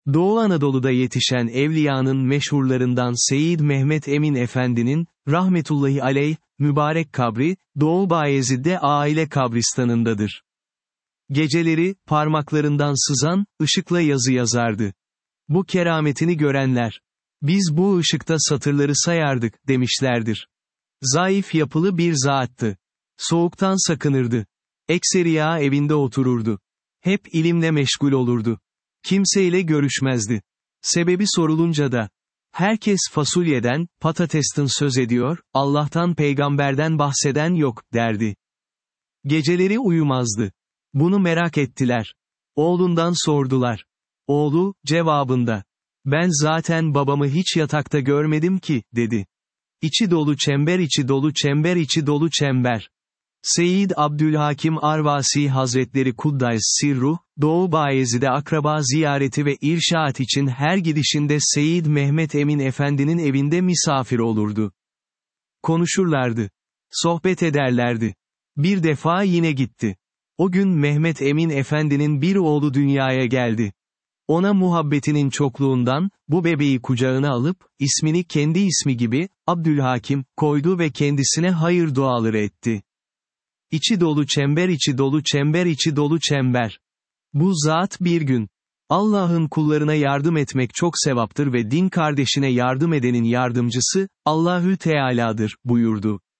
Doğu Anadolu'da yetişen evliyanın meşhurlarından Seyyid Mehmet Emin Efendi'nin, rahmetullahi aleyh, mübarek kabri, Doğu Bayezid'de aile kabristanındadır. Geceleri, parmaklarından sızan, ışıkla yazı yazardı. Bu kerametini görenler, biz bu ışıkta satırları sayardık, demişlerdir. Zayıf yapılı bir zattı. Soğuktan sakınırdı. Ekseriya evinde otururdu. Hep ilimle meşgul olurdu. Kimseyle görüşmezdi. Sebebi sorulunca da, herkes fasulyeden, patatesten söz ediyor, Allah'tan peygamberden bahseden yok, derdi. Geceleri uyumazdı. Bunu merak ettiler. Oğlundan sordular. Oğlu, cevabında, ben zaten babamı hiç yatakta görmedim ki, dedi. İçi dolu çember, içi dolu çember, içi dolu çember. Seyyid Abdülhakim Arvasi Hazretleri Kuddays Sirruh, Doğu Bayezid'e akraba ziyareti ve irşaat için her gidişinde Seyyid Mehmet Emin Efendi'nin evinde misafir olurdu. Konuşurlardı. Sohbet ederlerdi. Bir defa yine gitti. O gün Mehmet Emin Efendi'nin bir oğlu dünyaya geldi. Ona muhabbetinin çokluğundan, bu bebeği kucağına alıp, ismini kendi ismi gibi, Abdülhakim, koydu ve kendisine hayır duaları etti. İçi dolu çember, içi dolu çember, içi dolu çember. Bu zat bir gün, Allah'ın kullarına yardım etmek çok sevaptır ve din kardeşine yardım edenin yardımcısı, Allahü Teala'dır, buyurdu.